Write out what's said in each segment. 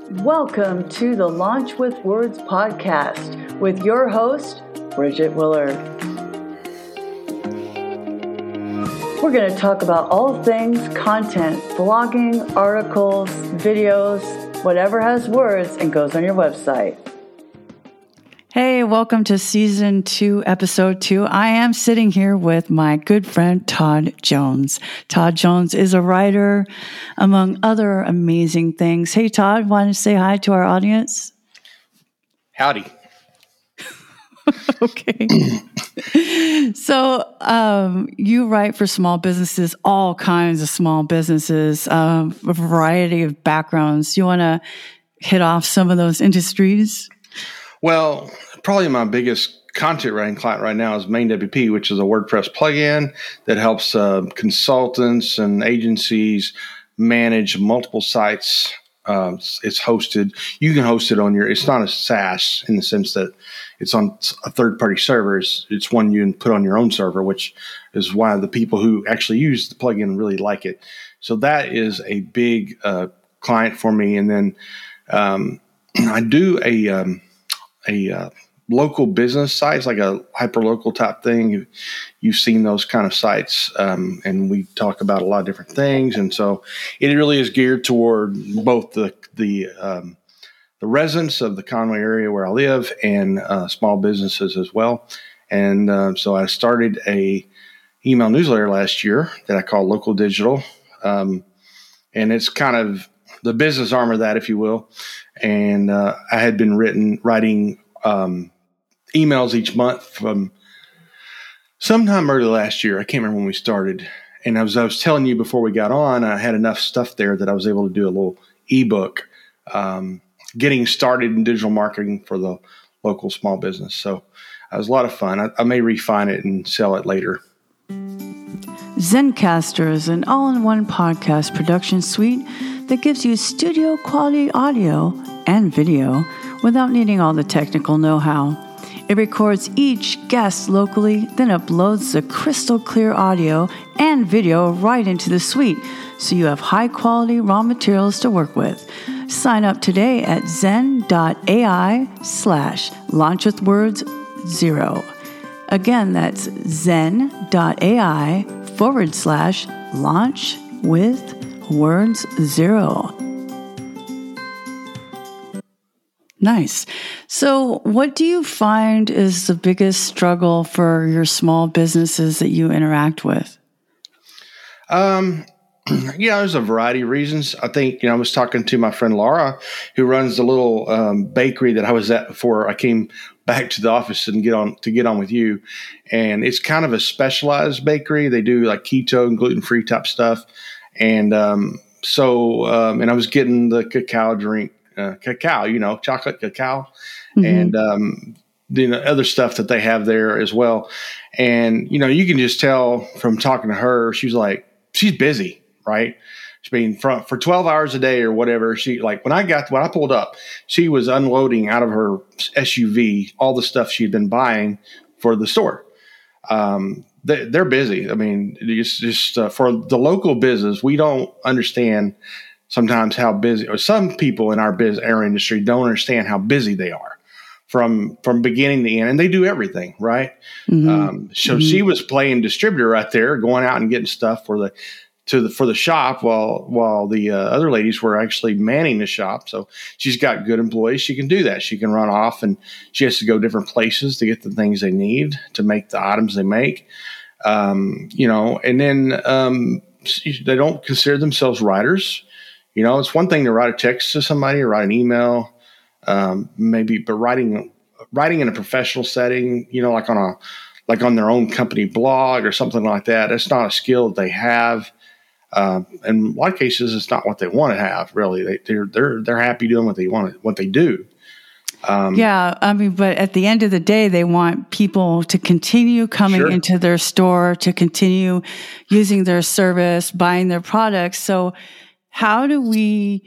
Welcome to the Launch with Words podcast with your host, Bridget Willard. We're going to talk about all things content, blogging, articles, videos, whatever has words and goes on your website. Hey, welcome to Season 2, Episode 2. I am sitting here with my good friend, Todd Jones. Todd Jones is a writer, among other amazing things. Hey, Todd, want to say hi to our audience? Howdy. Okay. So you write for small businesses, all kinds of small businesses, a variety of backgrounds. You want to hit off some of those industries? Well, probably my biggest content writing client right now is MainWP, which is a WordPress plugin that helps consultants and agencies manage multiple sites. It's hosted. You can host it on it's not a SaaS in the sense that it's on a third-party server. It's one you can put on your own server, which is why the people who actually use the plugin really like it. So that is a big client for me. And then I do a local business sites, like a hyperlocal type thing. You've seen those kind of sites, and we talk about a lot of different things. And so it really is geared toward both the residents of the Conway area where I live and small businesses as well. And so I started a email newsletter last year that I call Local Digital, and it's kind of the business arm of that, if you will. And I had been writing emails each month from sometime early last year. I can't remember when we started. And as I was telling you before we got on, I had enough stuff there that I was able to do a little ebook, getting started in digital marketing for the local small business. So it was a lot of fun. I may refine it and sell it later. Zencastr is an all-in-one podcast production suite that gives you studio quality audio and video without needing all the technical know-how. It records each guest locally, then uploads the crystal clear audio and video right into the suite, so you have high-quality raw materials to work with. Sign up today at zen.ai/launchwithwords0. Again, that's zen.ai/launchwithwords0. Nice. So what do you find is the biggest struggle for your small businesses that you interact with? There's a variety of reasons. I think, I was talking to my friend Laura, who runs the little bakery that I was at before I came back to the office and get on with you. And it's kind of a specialized bakery. They do like keto and gluten-free type stuff. And and I was getting the cacao drink. Chocolate cacao, mm-hmm. and other stuff that they have there as well. And you can just tell from talking to her, she's busy, right? I mean, for 12 hours a day or whatever. She when I pulled up, she was unloading out of her SUV all the stuff she'd been buying for the store. They're busy. I mean, it's just for the local business, we don't understand sometimes how busy, or some people in our industry don't understand how busy they are from beginning to end, and they do everything right. Mm-hmm. She was playing distributor right there, going out and getting stuff for the shop, while the other ladies were actually manning the shop. So she's got good employees. She can do that. She can run off, and she has to go different places to get the things they need to make the items they make. And then they don't consider themselves writers. It's one thing to write a text to somebody or write an email, maybe, but writing in a professional setting, like on their own company blog or something like that, it's not a skill that they have. In a lot of cases, it's not what they want to have. Really, they're happy doing what they do. But at the end of the day, they want people to continue coming into their store, to continue using their service, buying their products. So how do we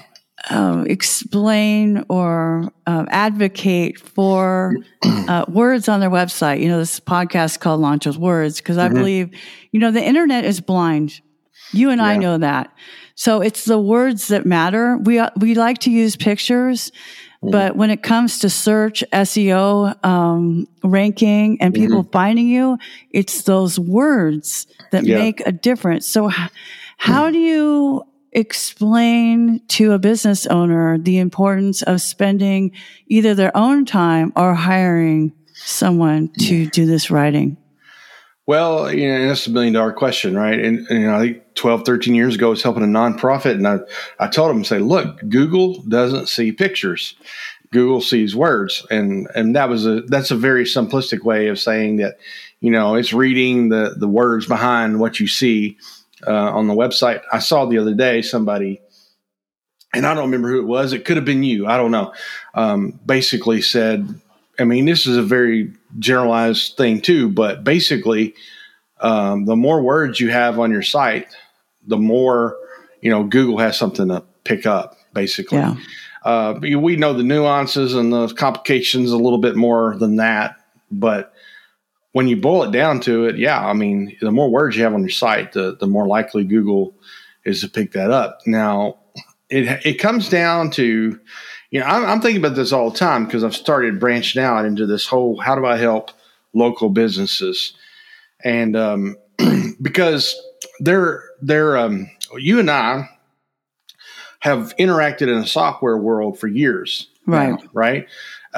explain or advocate for words on their website? This podcast is called Launch with Words, because I believe, the internet is blind. You and I know that. So it's the words that matter. We like to use pictures, but when it comes to search, SEO, ranking, and people finding you, it's those words that make a difference. So how do you explain to a business owner the importance of spending either their own time or hiring someone to do this writing? Well, that's $1 million question, right? And I think 12, 13 years ago, I was helping a nonprofit, and I told them, say, look, Google doesn't see pictures. Google sees words. And that's a very simplistic way of saying that, it's reading the words behind what you see on the website. I saw the other day somebody, and I don't remember who it was. It could have been you. I don't know. Basically said, this is a very generalized thing too, but basically, the more words you have on your site, the more, Google has something to pick up, basically. Yeah. We know the nuances and the complications a little bit more than that, but when you boil it down to it, the more words you have on your site, the more likely Google is to pick that up. Now, it comes down to, I'm thinking about this all the time because I've started branching out into this whole, how do I help local businesses? And because you and I have interacted in a software world for years. Right. Now, right.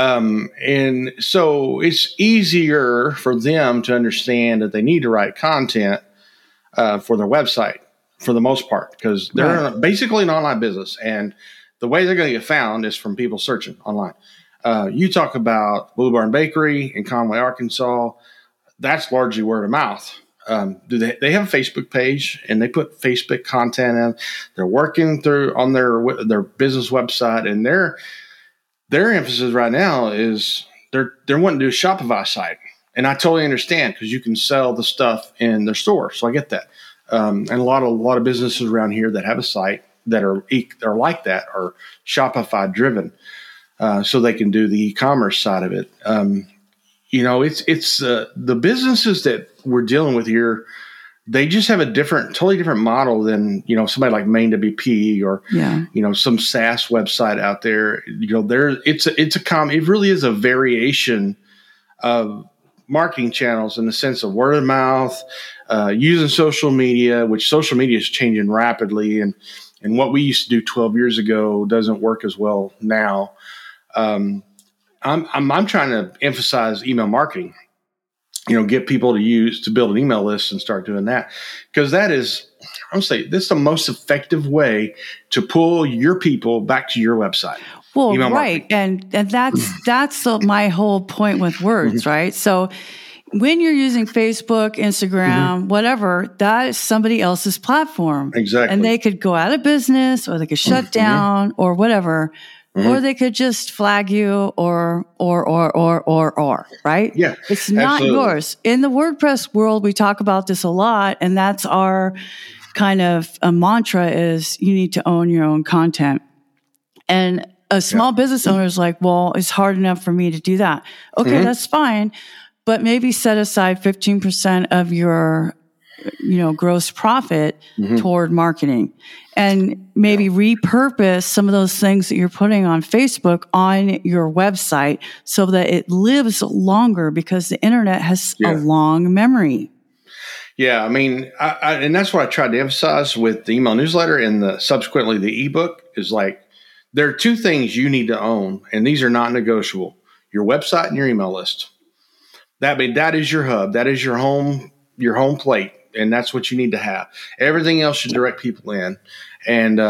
And so it's easier for them to understand that they need to write content for their website for the most part, because they're basically an online business. And the way they're going to get found is from people searching online. You talk about Blue Barn Bakery in Conway, Arkansas. That's largely word of mouth. They have a Facebook page and they put Facebook content in. They're working through on their business website, and their emphasis right now is they're wanting to do a Shopify site. And I totally understand, because you can sell the stuff in their store. So I get that. And a lot of businesses around here that have a site that are like that are Shopify driven, so they can do the e-commerce side of it. It's the businesses that we're dealing with here. They just have a totally different model than somebody like Main WP or some SaaS website out there. It really is a variation of marketing channels in the sense of word of mouth, using social media, which social media is changing rapidly, and what we used to do 12 years ago doesn't work as well now. I'm trying to emphasize email marketing. Get people to build an email list and start doing that, because this is the most effective way to pull your people back to your website. Well, right. And that's my whole point with words, right? So when you're using Facebook, Instagram, whatever, that is somebody else's platform. Exactly. And they could go out of business, or they could shut down, or whatever. Or they could just flag you or, right? Yeah. It's not yours. In the WordPress world, we talk about this a lot, and that's our kind of a mantra is you need to own your own content. And a small business owner is like, well, it's hard enough for me to do that. Okay, that's fine. But maybe set aside 15% of your gross profit toward marketing, and maybe repurpose some of those things that you're putting on Facebook on your website so that it lives longer, because the internet has a long memory. Yeah. And that's what I tried to emphasize with the email newsletter and subsequently the ebook is like, there are two things you need to own, and these are not negotiable: your website and your email list. That is your hub. That is your home plate. And that's what you need to have. Everything else should direct people in. And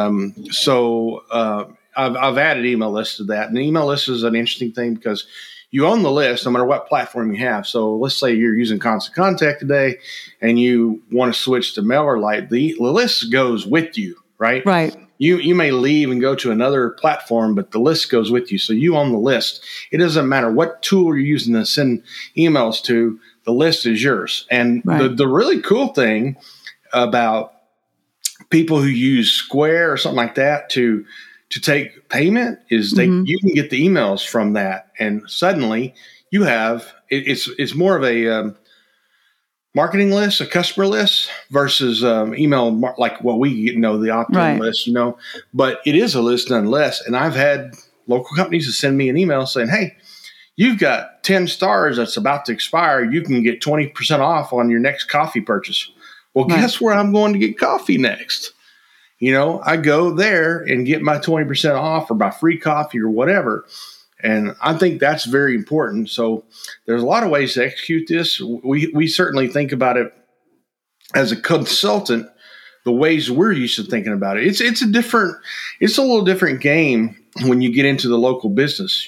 I've added email lists to that. And the email list is an interesting thing because you own the list no matter what platform you have. So let's say you're using Constant Contact today and you want to switch to MailerLite. The list goes with you, right? Right. You may leave and go to another platform, but the list goes with you. So you own the list. It doesn't matter what tool you're using to send emails to. The list is yours. And the really cool thing about people who use Square or something like that to take payment is you can get the emails from that. And suddenly you have, it's more of a, marketing list, a customer list versus email, like what we know, the opt-in list, but it is a list nonetheless. And I've had local companies to send me an email saying, hey, you've got 10 stars that's about to expire. You can get 20% off on your next coffee purchase. Well, guess where I'm going to get coffee next? I go there and get my 20% off or my free coffee or whatever. And I think that's very important. So there's a lot of ways to execute this. We certainly think about it as a consultant, the ways we're used to thinking about it. It's a little different game when you get into the local business.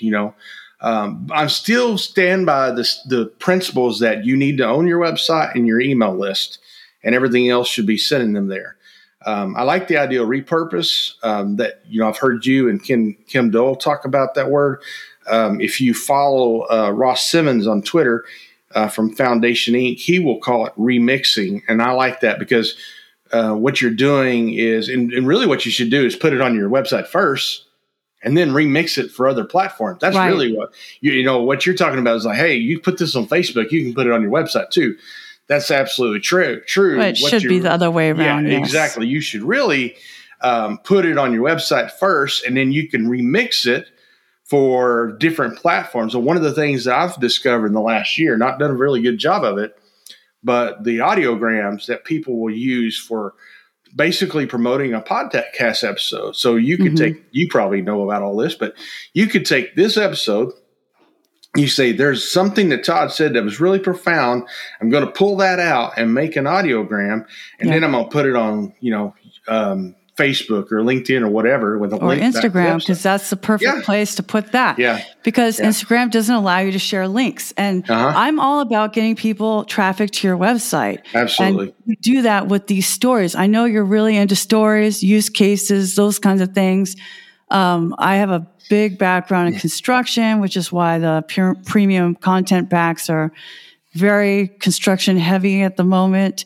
I still stand by the principles that you need to own your website and your email list, and everything else should be sending them there. I like the idea of repurpose that, I've heard you and Kim Dole talk about that word. If you follow Ross Simmons on Twitter from Foundation Inc., he will call it remixing. And I like that because what you're doing is, and really what you should do is put it on your website first and then remix it for other platforms. That's really what, what you're talking about is like, hey, you put this on Facebook, you can put it on your website too. That's absolutely true. But it should be the other way around. Yeah, exactly. You should really put it on your website first, and then you can remix it for different platforms. And one of the things that I've discovered in the last year, not done a really good job of it, but the audiograms that people will use for basically promoting a podcast episode. So you could you probably know about all this, but you could take this episode. You say, there's something that Todd said that was really profound. I'm going to pull that out and make an audiogram, and then I'm going to put it on, Facebook or LinkedIn or whatever with a link. Or Instagram, because that's the perfect place to put that. Yeah. Because Instagram doesn't allow you to share links. And I'm all about getting people traffic to your website. Absolutely. And you do that with these stories. I know you're really into stories, use cases, those kinds of things. I have a big background in construction, which is why the premium content packs are very construction heavy at the moment.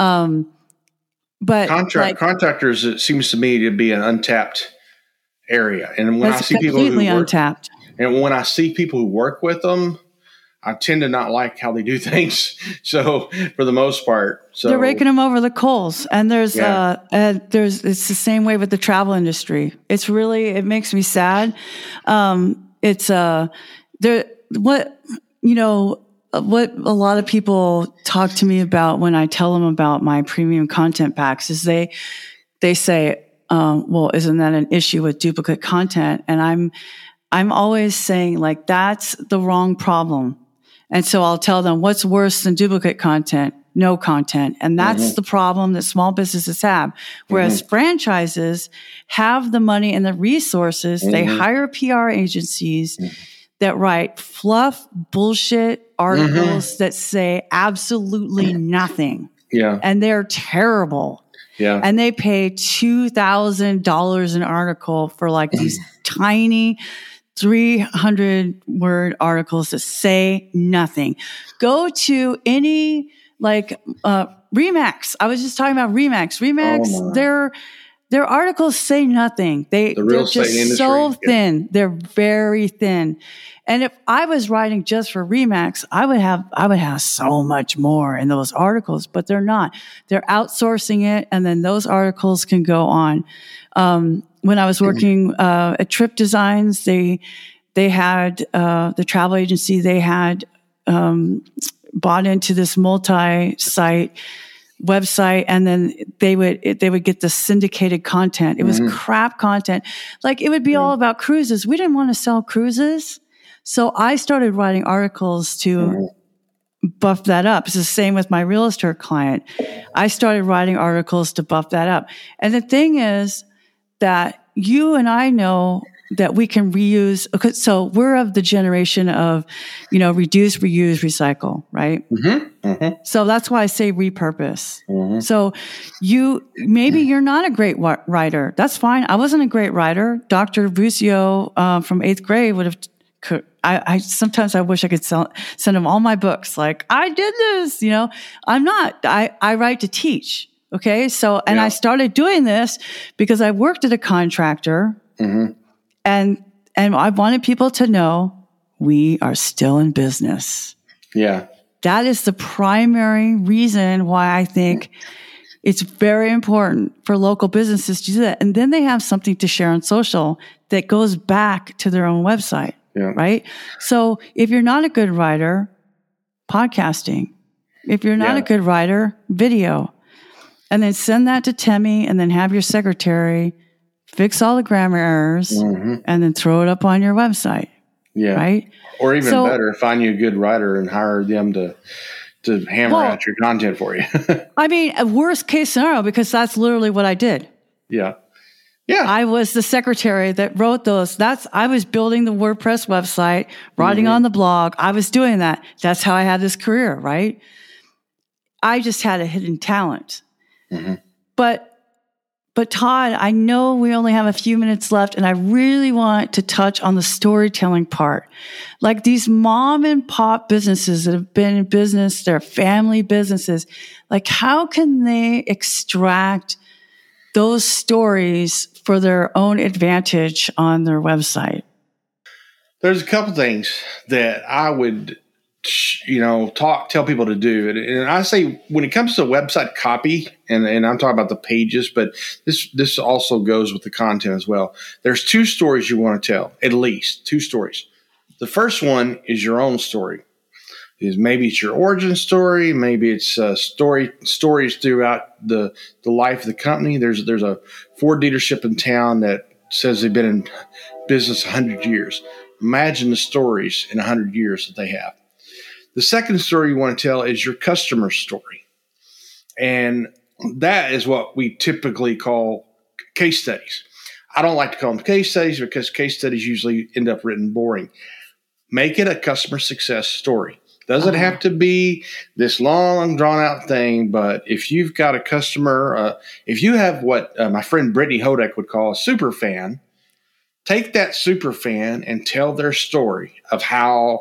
But contractors, it seems to me to be an untapped area. And when I see people untapped. And when I see people who work with them, I tend to not like how they do things. So for the most part, they're raking them over the coals. And it's the same way with the travel industry. It makes me sad. What a lot of people talk to me about when I tell them about my premium content packs is they say, well, isn't that an issue with duplicate content? And I'm always saying, like, that's the wrong problem. And so I'll tell them, what's worse than duplicate content? No content. And that's the problem that small businesses have. Whereas franchises have the money and the resources. They hire PR agencies that write fluff, bullshit articles that say absolutely nothing. Yeah. And they're terrible. Yeah. And they pay $2,000 an article for like these tiny 300-word articles that say nothing. Go to any Remax. I was just talking about Remax. Remax, their articles say nothing. They're just so thin. They're very thin. And if I was writing just for Remax, I would have so much more in those articles, but they're not. They're outsourcing it, and then those articles can go on. When I was working at Trip Designs, they had the travel agency. They had bought into this multi-site website, and then they would get the syndicated content. It was crap content. Like, it would be all about cruises. We didn't want to sell cruises. So I started writing articles to buff that up. It's the same with my real estate client. I started writing articles to buff that up. And the thing is that you and I know that we can reuse. Okay, so we're of the generation of, reduce, reuse, recycle, right? So that's why I say repurpose. So maybe you're not a great writer. That's fine. I wasn't a great writer. Dr. Busio from 8th grade would have. I sometimes I wish I could send him all my books. Like, I did this, I'm not. I write to teach. Okay, so I started doing this because I worked at a contractor. And I wanted people to know we are still in business. Yeah. that is the primary reason why I think it's very important for local businesses to do that. And then they have something to share on social that goes back to their own website, right? So if you're not a good writer, podcasting. If you're not a good writer, video. And then send that to Temi, and then have your secretary fix all the grammar errors and then throw it up on your website. Yeah. Right? Or even better, find you a good writer and hire them to hammer out your content for you. I mean, a worst case scenario, because that's literally what I did. Yeah. Yeah. I was the secretary that wrote those. I was building the WordPress website, writing on the blog. I was doing that. That's how I had this career, right? I just had a hidden talent. But Todd, I know we only have a few minutes left, and I really want to touch on the storytelling part. Like these mom and pop businesses that have been in business, they're family businesses. Like, how can they extract those stories for their own advantage on their website? There's a couple things that I would, tell people to do. And I say when it comes to website copy, and I'm talking about the pages, but this also goes with the content as well. There's two stories you want to tell, at least two stories. The first one is your own story. Maybe it's your origin story. Maybe it's stories throughout the life of the company. There's a Ford dealership in town that says they've been in business 100 years. Imagine the stories in 100 years that they have. The second story you want to tell is your customer story. And that is what we typically call case studies. I don't like to call them case studies because case studies usually end up written boring. Make it a customer success story. Doesn't have to be this long, drawn-out thing, but if you've got a customer, if you have what my friend Brittany Hodak would call a super fan, take that super fan and tell their story of how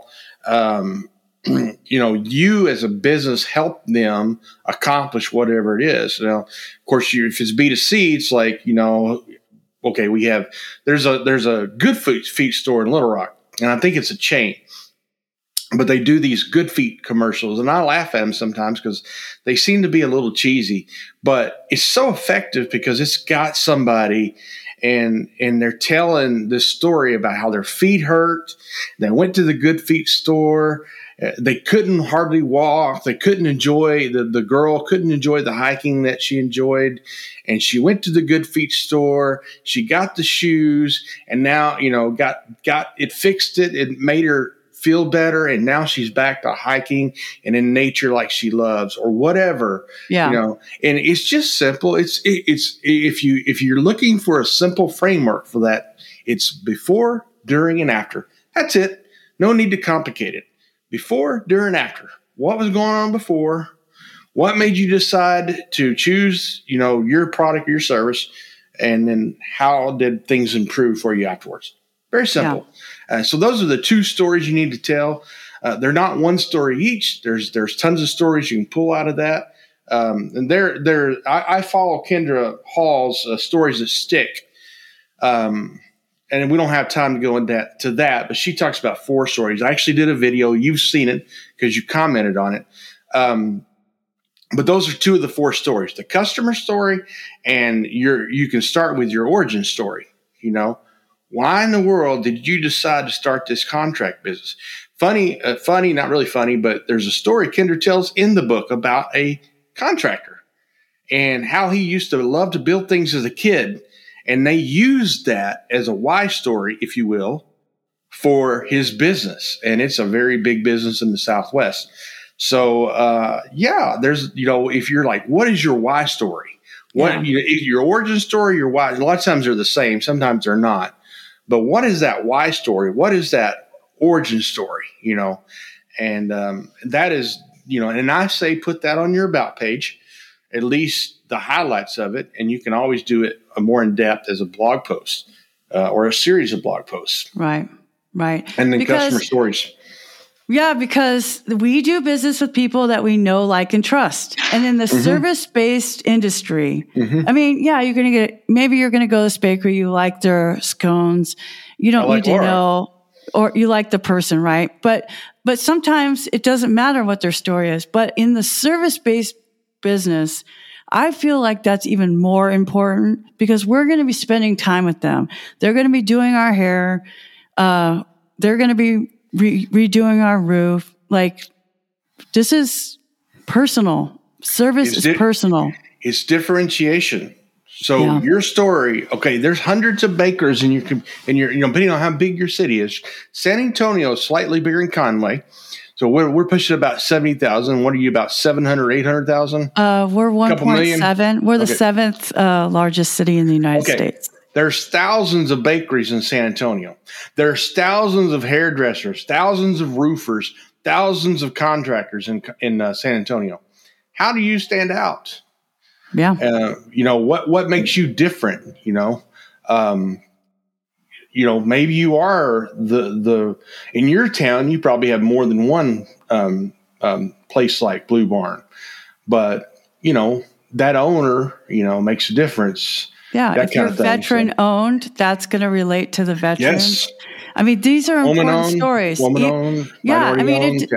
you as a business help them accomplish whatever it is. Now, of course, if it's B2C, it's like, okay, there's a Good Feet store in Little Rock, and I think it's a chain. But they do these Good Feet commercials, and I laugh at them sometimes because they seem to be a little cheesy. But it's so effective because it's got somebody, and they're telling this story about how their feet hurt. They went to the Good Feet store. They couldn't hardly walk. They couldn't enjoy the girl couldn't enjoy the hiking that she enjoyed, and she went to the Good Feet store. She got the shoes, and now got it fixed. It made her feel better, and now she's back to hiking and in nature like she loves, or whatever. And it's just simple. It's if you're looking for a simple framework for that, it's before, during, and after. That's it. No need to complicate it. Before, during, after. What was going on before? What made you decide to choose, your product or your service? And then how did things improve for you afterwards? Very simple. So those are the two stories you need to tell. They're not one story each. There's tons of stories you can pull out of that. And I follow Kendra Hall's Stories That Stick. And we don't have time to go into that, but she talks about 4 stories. I actually did a video. You've seen it because you commented on it. But those are 2 of the 4 stories, the customer story, and you can start with your origin story. Why in the world did you decide to start this contract business? Funny, not really funny, but there's a story Kendra tells in the book about a contractor and how he used to love to build things as a kid. And they used that as a why story, if you will, for his business. And it's a very big business in the Southwest. So, there's, if you're like, what is your why story? Your origin story, your why, a lot of times they're the same. Sometimes they're not. But what is that why story? What is that origin story? And that is, and I say put that on your about page, at least the highlights of it, and you can always do it more in depth as a blog post or a series of blog posts. Right. And then customer stories. Yeah, because we do business with people that we know, like, and trust. And in the service-based industry, I mean, maybe you're going to go to this bakery, you like their scones. You don't need to know, or you like the person, right? But But sometimes it doesn't matter what their story is. But in the service-based business, I feel like that's even more important because we're going to be spending time with them. They're going to be doing our hair. They're going to be redoing our roof. Like, this is personal. Service is personal. It's differentiation. So your story, okay, there's hundreds of bakers in your, depending on how big your city is. San Antonio is slightly bigger than Conway. So we're pushing about 70,000. What are you, about 700, 800,000? We're 1.7. We're the seventh largest city in the United States. There's thousands of bakeries in San Antonio. There's thousands of hairdressers, thousands of roofers, thousands of contractors in San Antonio. How do you stand out? Yeah. What makes you different? Maybe you are the in your town, you probably have more than one place like Blue Barn, but that owner, makes a difference. Yeah. If you're veteran owned, that's going to relate to the veterans. Yes. I mean, these are important stories. Woman owned. Yeah. I mean,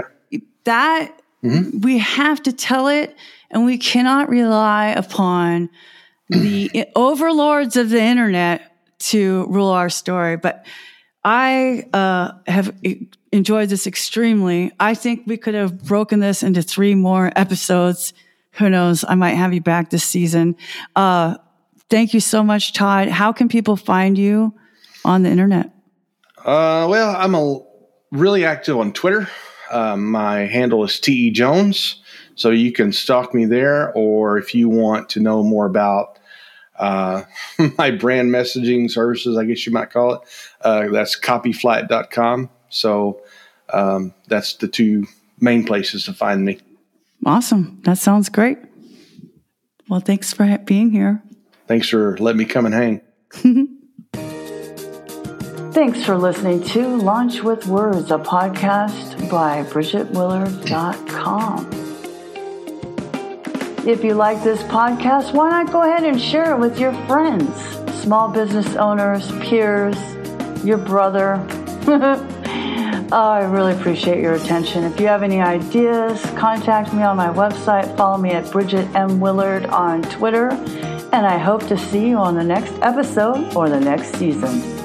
we have to tell it, and we cannot rely upon the overlords of the internet to rule our story. But I have enjoyed this extremely. I think we could have broken this into 3 more episodes. Who knows? I might have you back this season. Thank you so much, Todd. How can people find you on the internet? Well, I'm really active on Twitter. My handle is TE Jones. So you can stalk me there, or if you want to know more about my brand messaging services, I guess you might call it, that's copyflight.com. So that's the 2 main places to find me. Awesome. That sounds great. Well, thanks for being here. Thanks for letting me come and hang. Thanks for listening to Launch with Words, a podcast by BridgetWillard.com. If you like this podcast, why not go ahead and share it with your friends, small business owners, peers, your brother. I really appreciate your attention. If you have any ideas, contact me on my website. Follow me at Bridget M. Willard on Twitter. And I hope to see you on the next episode or the next season.